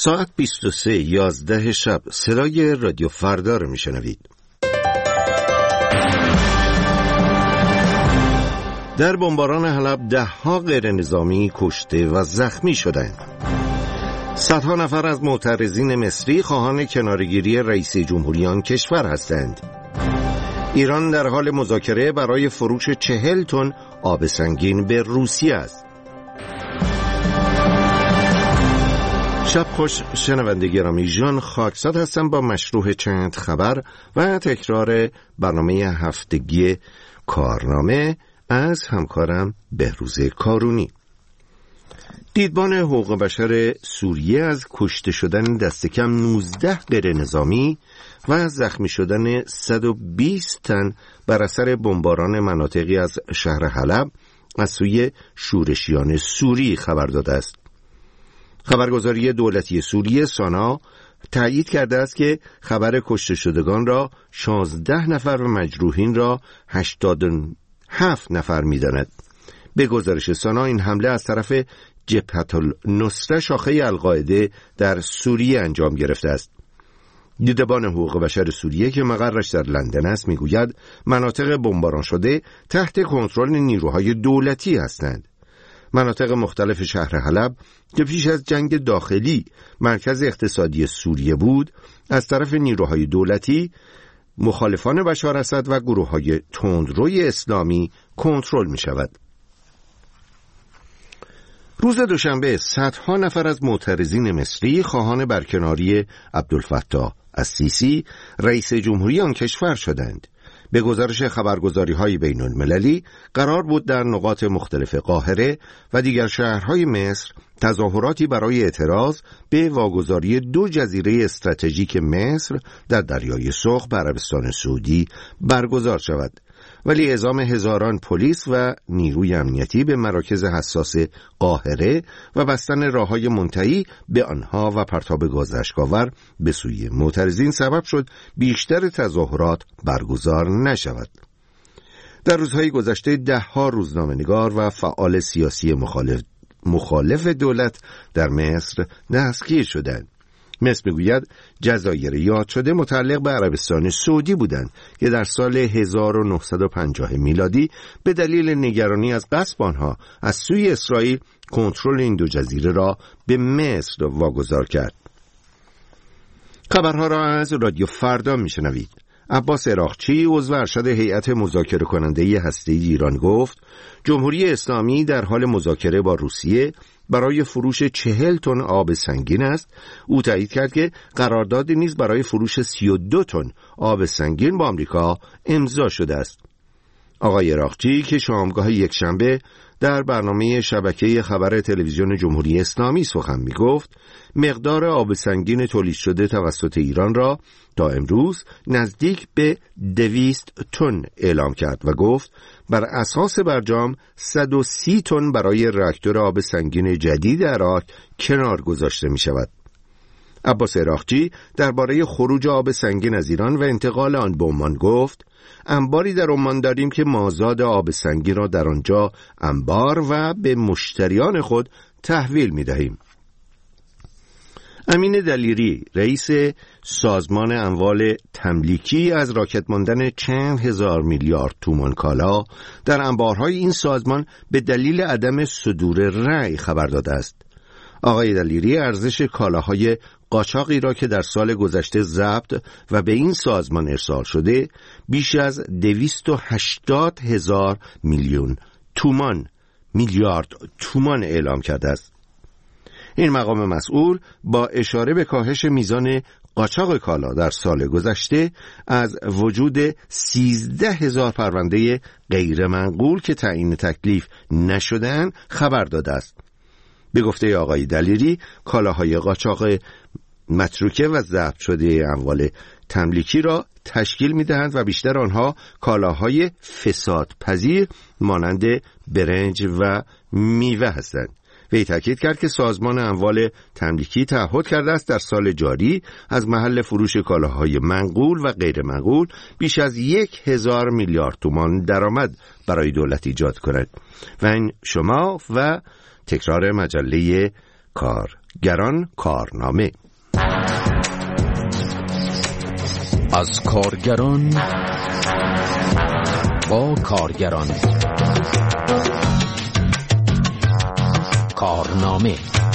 ساعت 23:11 شب صدای رادیو فردا رو میشنوید. در بمباران حلب 10 غیر نظامی کشته و زخمی شدند. صدها نفر از معترضین مصری خواهان کناره‌گیری رئیس جمهوری آن کشور هستند. ایران در حال مذاکره برای فروش 40 تن آب سنگین به روسیه است. شب خوش شنونده گرامی، ژان خاکزاد هستم با مشروع چند خبر و تکرار برنامه هفتگی کارنامه از همکارم بهروز کارونی. دیدبان حقوق بشر سوریه از کشته شدن دست کم 19 غیر نظامی و زخمی شدن 120 تن بر اثر بمباران مناطقی از شهر حلب از سوی شورشیان سوری خبر داده است. خبرگزاری دولتی سوریه سانا تایید کرده است که خبر کشته شدگان را 16 نفر و مجروحین را 87 نفر می‌داند. به گزارش سانا این حمله از طرف جبهة النصره شاخه القاعده در سوریه انجام گرفته است. دیدبان حقوق بشر سوریه که مقرش در لندن است میگوید مناطق بمباران شده تحت کنترل نیروهای دولتی هستند. مناطق مختلف شهر حلب که پیش از جنگ داخلی مرکز اقتصادی سوریه بود از طرف نیروهای دولتی، مخالفان بشار اسد و گروه‌های تندروی اسلامی کنترل می شود. روز دوشنبه صدها نفر از معترضین مصری خواهان برکناری عبدالفتاح السیسی رئیس جمهوری آن کشور شدند. به گزارش خبرگزاری‌های بین‌المللی قرار بود در نقاط مختلف قاهره و دیگر شهرهای مصر تظاهراتی برای اعتراض به واگذاری 2 جزیره استراتژیک مصر در دریای سرخ به عربستان سعودی برگزار شود، ولی اعزام هزاران پلیس و نیروی امنیتی به مراکز حساس قاهره و بستن راههای منتهی به آنها و پرتاب گاز اشک‌آور به سوی معترضین سبب شد بیشتر تظاهرات برگزار نشود. در روزهای گذشته 10 روزنامه‌نگار و فعال سیاسی مخالف دولت در مصر دستگیر شدند. مصر میگوید جزایر یاد شده متعلق به عربستان سعودی بودند که در سال 1950 میلادی به دلیل نگرانی از غصب آنها از سوی اسرائیل کنترل این 2 جزیره را به مصر واگذار کرد. خبرها را از رادیو فردا میشنوید. عباس عراقچی عضو ارشد هیئت مذاکره کننده هسته‌ای ایران گفت جمهوری اسلامی در حال مذاکره با روسیه برای فروش 40 تن آب سنگین است. او تایید کرد که قراردادی نیز برای فروش 32 تن آب سنگین با آمریکا امضا شده است. آقای عراقچی که شامگاه یکشنبه در برنامه شبکه خبر تلویزیون جمهوری اسلامی سخن می‌گفت، مقدار آب سنگین تولید شده توسط ایران را تا امروز نزدیک به 200 تن اعلام کرد و گفت بر اساس برجام 130 تن برای راکتور آب سنگین جدید عراق کنار گذاشته می شود. عباس عراقچی درباره خروج آب سنگین از ایران و انتقال آن به عمان گفت انباری در عمان داریم که مازاد آب سنگین را در آنجا انبار و به مشتریان خود تحویل می دهیم. امین دلیری رئیس سازمان اموال تملیکی از راکد ماندن چند هزار میلیارد تومان کالا در انبارهای این سازمان به دلیل عدم صدور رأی خبر داده است. آقای دلیری ارزش کالاهای قاچاقی را که در سال گذشته ضبط و به این سازمان ارسال شده بیش از 280,000 میلیارد تومان اعلام کرده است. این مقام مسئول با اشاره به کاهش میزان قاچاق کالا در سال گذشته از وجود 13,000 پرونده غیر منقول که تعیین تکلیف نشدند خبر داده است. به گفته آقای دلیری کالاهای قاچاق متروکه و ضبط شده اموال تملیکی را تشکیل می‌دهند و بیشتر آنها کالاهای فساد پذیر مانند برنج و میوه هستند. وی تاکید کرد که سازمان اموال تملیکی تعهد کرده است در سال جاری از محل فروش کالاهای منقول و غیر منقول بیش از 1,000 میلیارد تومان درآمد برای دولت ایجاد کند. و این شما و تکرار مجله کار گران کارنامه. از کارگران با کارگران کارنامه.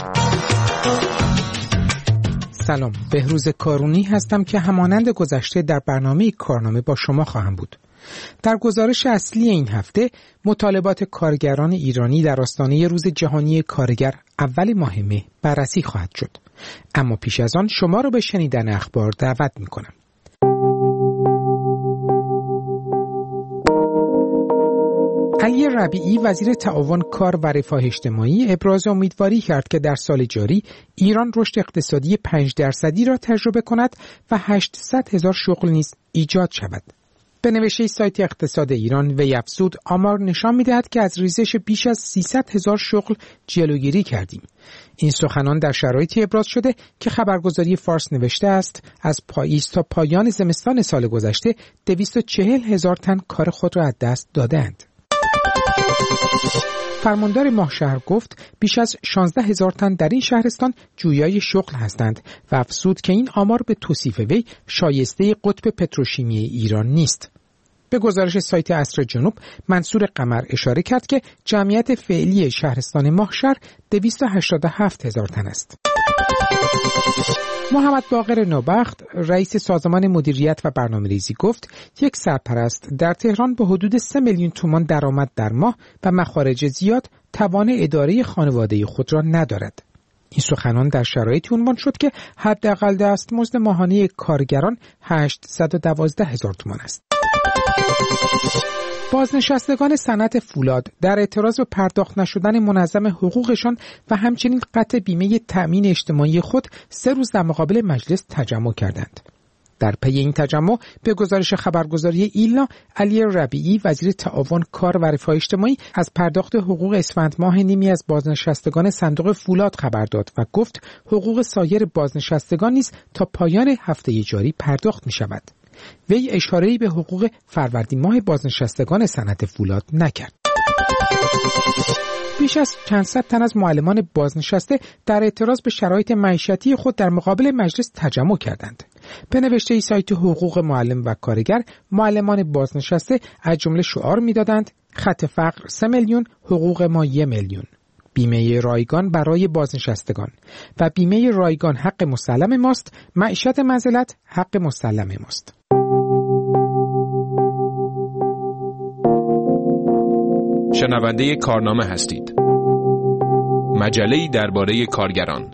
سلام، بهروز کارونی هستم که همانند گذشته در برنامه کارنامه با شما خواهم بود. در گزارش اصلی این هفته مطالبات کارگران ایرانی در آستانه روز جهانی کارگر اول ماه مه بررسی خواهد شد. اما پیش از آن شما را به شنیدن اخبار دعوت می‌کنم. علی ربیعی وزیر تعاون کار و رفاه اجتماعی ابراز امیدواری کرد که در سال جاری ایران رشد اقتصادی 5% را تجربه کند و 800,000 شغل نیز ایجاد شود. به نوشته سایت اقتصاد ایران وی افزود آمار نشان می‌دهد که از ریزش بیش از 300,000 شغل جلوگیری کردیم. این سخنان در شرایطی ابراز شده که خبرگزاری فارس نوشته است از پاییز تا پایان زمستان سال گذشته 240,000 تن کار خود را از دست دادند. فرماندار ماهشهر گفت بیش از 16,000 تن در این شهرستان جویای شغل هستند و افزود که این آمار به توصیف وی شایسته قطب پتروشیمی ایران نیست. به گزارش سایت عصر جنوب منصور قمر اشاره کرد که جمعیت فعلی شهرستان ماهشهر 287,000 تن است. محمد باقر نوبخت رئیس سازمان مدیریت و برنامه‌ریزی گفت یک سرپرست در تهران با حدود 3 میلیون تومان درآمد در ماه و مخارج زیاد توان اداره خانواده خود را ندارد. این سخنان در شرایطی عنوان شد که حداقل دستمزد ماهانه کارگران 812,000 تومان است. بازنشستگان صنعت فولاد در اعتراض به پرداخت نشدن منظم حقوقشان و همچنین قطع بیمه تأمین اجتماعی خود 3 روز در مقابل مجلس تجمع کردند. در پی این تجمع به گزارش خبرگزاری ایلنا علی ربیعی وزیر تعاون کار و رفاه اجتماعی از پرداخت حقوق اسفند ماه نیمی از بازنشستگان صندوق فولاد خبر داد و گفت حقوق سایر بازنشستگان نیز تا پایان هفته جاری پرداخت می شود. وی اشاره‌ای به حقوق فروردین ماه بازنشستگان صنعت فولاد نکرد. بیش از چند صد تن از معلمان بازنشسته در اعتراض به شرایط معیشتی خود در مقابل مجلس تجمع کردند. به نوشته سایت حقوق معلم و کارگر، معلمان بازنشسته از جمله شعار می‌دادند خط فقر 3 میلیون، حقوق ما 1 میلیون. بیمه رایگان برای بازنشستگان و بیمه رایگان حق مسلم ماست، معیشت منزلت حق مسلم ماست. شنونده کارنامه هستید. مجله‌ای درباره کارگران.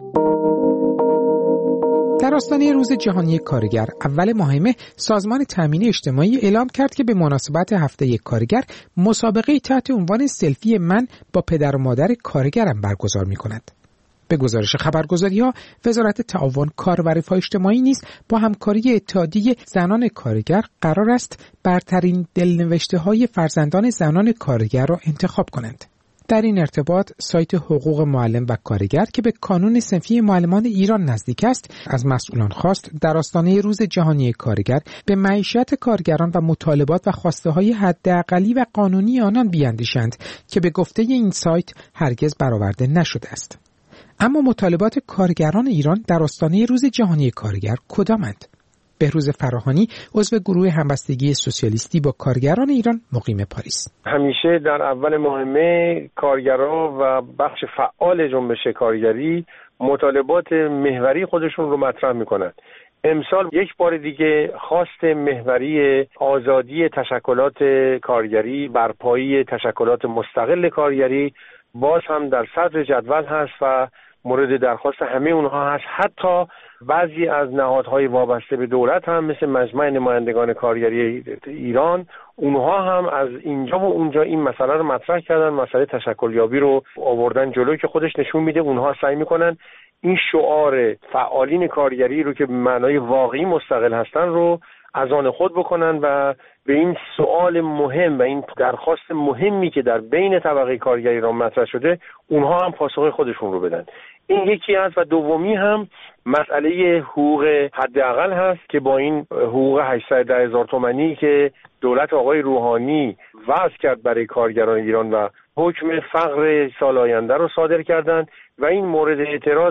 در آستانه روز جهانی کارگر اول ماه مه سازمان تامین اجتماعی اعلام کرد که به مناسبت هفته کارگر مسابقه تحت عنوان سلفی من با پدر و مادر کارگرم برگزار می‌کند. به گزارش خبرگزاری‌ها وزارت تعاون کار و رفاه اجتماعی نیز با همکاری اتحادیه زنان کارگر قرار است برترین دلنوشته‌های فرزندان زنان کارگر را انتخاب کنند. در این ارتباط سایت حقوق معلم و کارگر که به کانون صنفی معلمان ایران نزدیک است از مسئولان خواست در آستانه روز جهانی کارگر به معیشت کارگران و مطالبات و خواسته‌های حداقلی و قانونی آنان بیاندیشند که به گفته این سایت هرگز برآورده نشده است. اما مطالبات کارگران ایران در آستانه روز جهانی کارگر کدامند؟ بهروز فراهانی عضو گروه همبستگی سوسیالیستی با کارگران ایران مقیم پاریس: همیشه در اول ماه مه کارگران و بخش فعال جنبش کارگری مطالبات محوری خودشون رو مطرح میکنند. امسال یک بار دیگه خواست محوری آزادی تشکلات کارگری، برپایی تشکلات مستقل کارگری باز هم در صدر جدول هست و مورد درخواست همه اونها هست. حتی بعضی از نهادهای وابسته به دولت هم مثل مجمع نمایندگان کارگری ایران، اونها هم از اینجا و اونجا این مسئله رو مطرح کردن، مسئله تشکلیابی رو آوردن جلوی که خودش نشون میده اونها سعی میکنن این شعار فعالین کارگری رو که به معنای واقعی مستقل هستن رو از آن خود بکنن و به این سوال مهم و این درخواست مهمی که در بین طبقه کارگری را مطرح شده اونها هم پاسخ خودشون رو بدن. این یکی است و دومی هم مسئله حقوق حداقل هست که با این حقوق 810,000 تومانی که دولت آقای روحانی وضع کرد برای کارگران ایران و حکم فقر سال آینده رو صادر کردند و این مورد اعتراض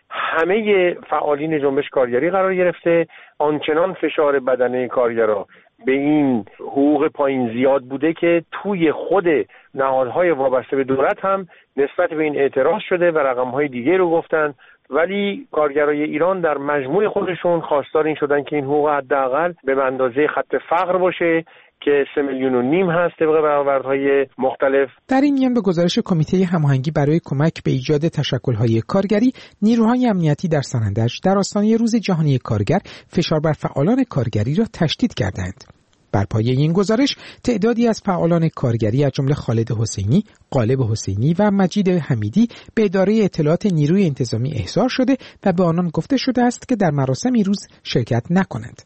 همه فعالین جنبش کارگری قرار گرفته. آنچنان فشار بدنه کارگرها به این حقوق پایین زیاد بوده که توی خود نهادهای وابسته به دولت هم نسبت به این اعتراض شده و رقم‌های دیگه رو گفتن، ولی کارگرای ایران در مجموع خودشون خواستار این شدن که این حقوق حداقل به اندازه خط فقر باشه که 3.5 میلیون هست طبق برآوردهای مختلف. در این میان به گزارش کمیته هماهنگی برای کمک به ایجاد تشکل‌های کارگری، نیروهای امنیتی در سنندج در آستانه روز جهانی کارگر فشار بر فعالان کارگری را تشدید کردند. بر پایه این گزارش تعدادی از فعالان کارگری از جمله خالد حسینی، غالب حسینی و مجید حمیدی به اداره اطلاعات نیروی انتظامی احضار شده و به آنان گفته شده است که در مراسم روز شرکت نکنند.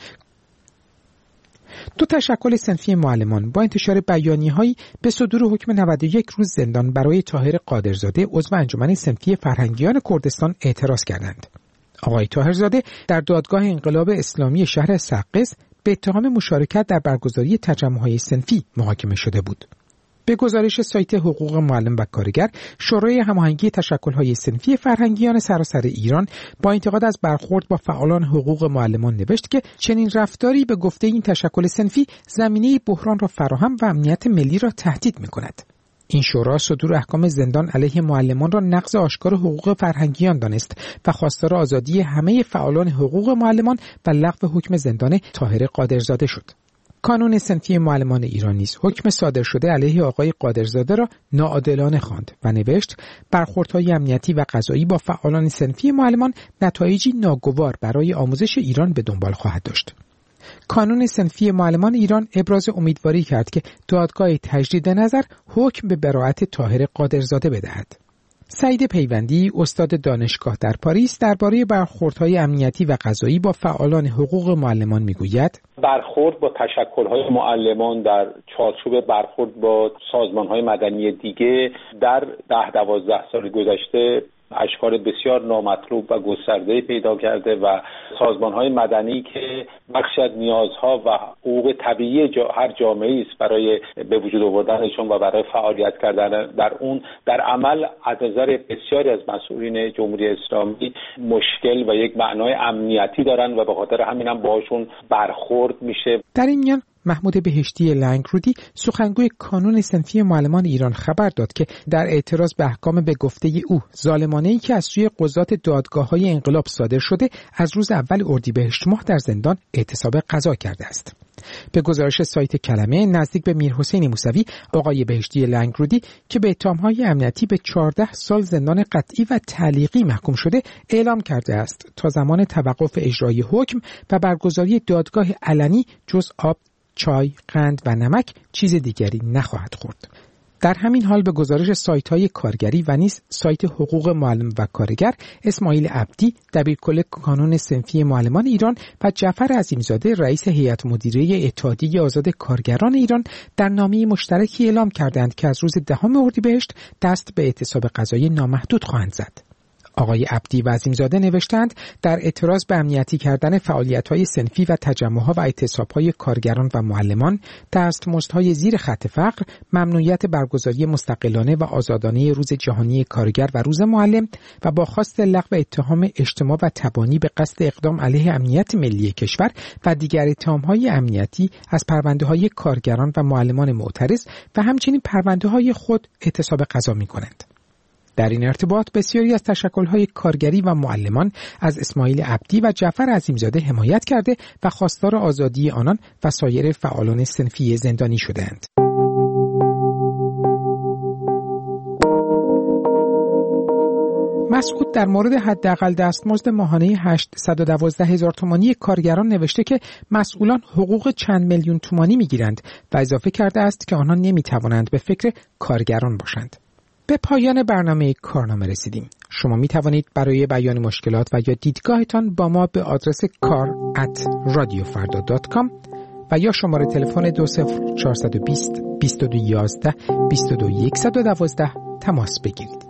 دو تشکل صنفی معلمان با انتشار بیانیه‌هایی به صدور حکم 91 روز زندان برای طاهر قادرزاده عضو انجمن صنفی فرهنگیان کردستان اعتراض کردند. آقای طاهرزاده در دادگاه انقلاب اسلامی شهر سقز به اتهام مشارکت در برگزاری تجمع‌های صنفی محاکمه شده بود. به گزارش سایت حقوق معلم و کارگر، شورای هماهنگی تشکل‌های صنفی فرهنگیان سراسر ایران با انتقاد از برخورد با فعالان حقوق معلمان نوشت که چنین رفتاری به گفته این تشکل صنفی زمینه بحران را فراهم و امنیت ملی را تهدید می‌کند. این شورا صدور احکام زندان علیه معلمان را نقض آشکار حقوق فرهنگیان دانست و خواستار آزادی همه فعالان حقوق معلمان و لغو حکم زندان طاهر قادرزاده شد. کانون صنفی معلمان ایران نیز حکم صادر شده علیه آقای قادرزاده را ناعادلانه خواند و نوشت برخوردهای امنیتی و قضایی با فعالان صنفی معلمان نتایجی ناگوار برای آموزش ایران به دنبال خواهد داشت. کانون صنفی معلمان ایران ابراز امیدواری کرد که دادگاه تجدید نظر حکم به براءت طاهر قادرزاده بدهد. سعید پیوندی، استاد دانشگاه در پاریس، درباره برخوردهای امنیتی و قضایی با فعالان حقوق معلمان میگوید: برخورد با تشکل‌های معلمان در چارچوب برخورد با سازمان‌های مدنی دیگه در 10-12 سال گذشته اشکال بسیار نامطلوب و گسترده پیدا کرده و سازمان‌های مدنی که بخشی از نیازها و حقوق طبیعی هر جامعه‌ای است برای به وجود آوردنشون و برای فعالیت کردن در اون، در عمل از نظر بسیاری از مسئولین جمهوری اسلامی مشکل و یک معنای امنیتی دارن و به خاطر همین هم باهاشون برخورد میشه. در این میان محمود بهشتی لنگرودی، سخنگوی کانون صنفی معلمان ایران، خبر داد که در اعتراض به احکام به گفته او ظالمانه‌ای که از سوی قضات دادگاه‌های انقلاب صادر شده، از روز اول اردیبهشت ماه در زندان اعتصاب قضا کرده است. به گزارش سایت کلمه، نزدیک به میرحسین موسوی، آقای بهشتی لنگرودی که به اتهام‌های امنیتی به 14 سال زندان قطعی و تعلیقی محکوم شده، اعلام کرده است تا زمان توقف اجرای حکم و برگزاری دادگاه علنی جز آب، چای، قند و نمک چیز دیگری نخواهد خورد. در همین حال به گزارش سایت‌های کارگری و نیز سایت حقوق معلم و کارگر، اسماعیل عبدی، دبیرکل کانون صنفی معلمان ایران و جعفر عظیمزاده، رئیس هیئت مدیره اتحادیه آزاد کارگران ایران، در نامه مشترکی اعلام کردند که از روز 10 اردیبهشت دست به اعتصاب قضایی نامحدود خواهند زد. آقای عبدی و عظیمزاده نوشتند در اعتراض به امنیتی کردن فعالیت‌های صنفی و تجمع‌ها و اعتصاب‌های کارگران و معلمان، دستمزدهای زیر خط فقر، ممنوعیت برگزاری مستقلانه و آزادانه روز جهانی کارگر و روز معلم و با خواست لغو اتهام اجتماع و تبانی به قصد اقدام علیه امنیت ملی کشور و دیگر اتهام‌های امنیتی از پرونده‌های کارگران و معلمان معترض و همچنین پرونده‌های خود اعتصاب قضا می‌کنند. در این ارتباط بسیاری از تشکل‌های کارگری و معلمان از اسماعیل عبدی و جعفر عظیمزاده حمایت کرده و خواستار آزادی آنان و سایر فعالان صنفی زندانی شدند. مسعود در مورد حداقل دستمزد ماهانه 812,000 تومانی کارگران نوشته که مسئولان حقوق چند میلیون تومانی می‌گیرند و اضافه کرده است که آنها نمی‌توانند به فکر کارگران باشند. به پایان برنامه کارنامه رسیدیم. شما می توانید برای بیان مشکلات و یا دیدگاهتان با ما به آدرس kar@radiofarda.com و یا شماره تلفن 20420 2211 22112 تماس بگیرید.